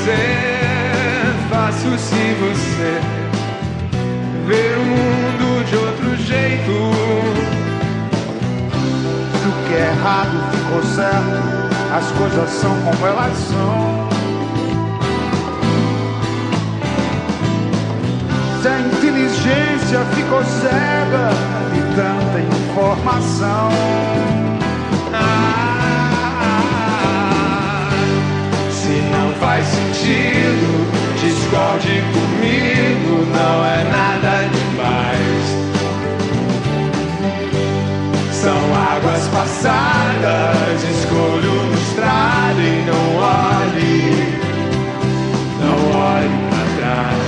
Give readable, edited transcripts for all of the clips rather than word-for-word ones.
ser fácil se você ver o mundo de outro jeito. O que é errado ficou certo, as coisas são como elas são. Se a inteligência ficou cega de tanta informação, se não faz sentido, discorde comigo, não é nada demais. São águas passadas, escolho no estrado e não olhe pra trás.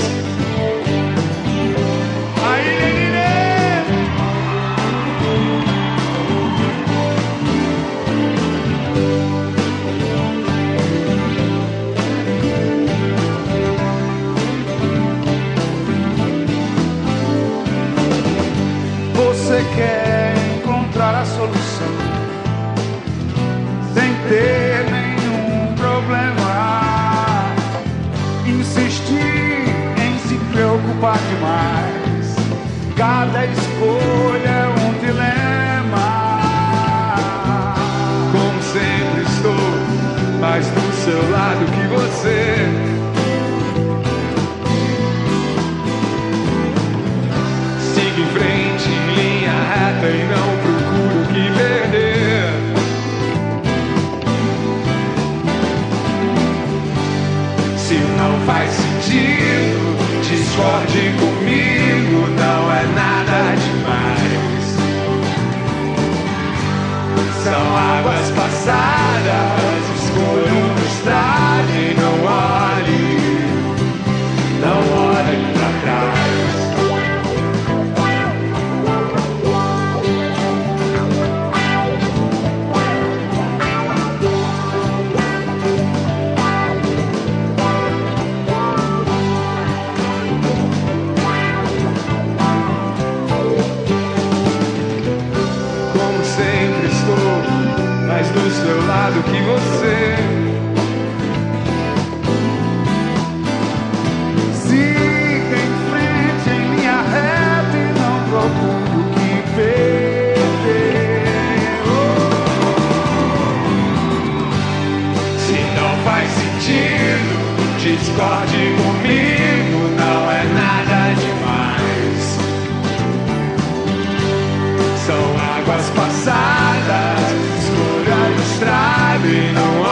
você quer encontrar a solução sem ter nenhum problema, insistir em se preocupar demais. Cada escolha é um dilema. Como sempre estou mais do seu lado que você. Siga em frente em linha reta e não procuro o que perder. Se não faz sentido, discorde comigo, não é nada demais. São águas passadas, escolho no estrado e não olhe pra trás. Mais do seu lado que você. Siga em frente em linha reta e não procure o que perder. Se não faz sentido, discorde comigo, não é nada demais. São águas passadas, estrada e não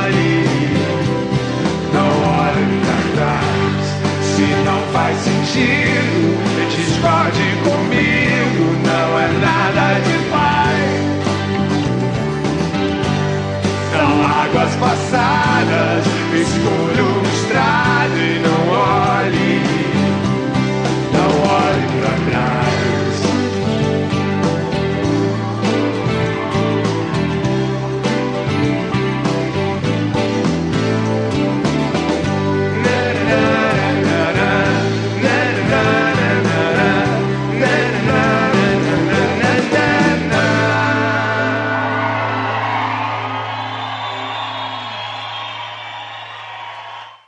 olhe pra trás. Se não faz sentido, discorde comigo, não é nada demais. São águas passadas, escolha